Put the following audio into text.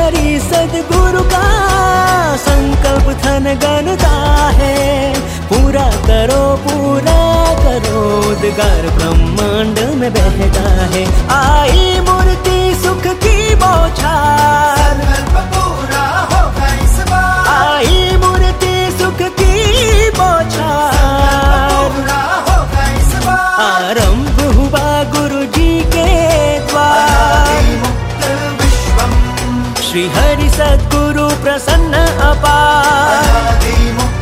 हरि सद्गुरु का संकल्प धन गणता है। पूरा करो उद्गार ब्रह्मांड में बहता है। आई मूर्ति सुख की बौछार, पूरा होगा इस बार। आई मूर्ति सुख की बौछार, पूरा होगा इस बार। आरंभ हुआ गुरु जी के द्वार। मुक्त विश्वम श्री हरि सद्गुरु प्रसन्न अपार। मुक्त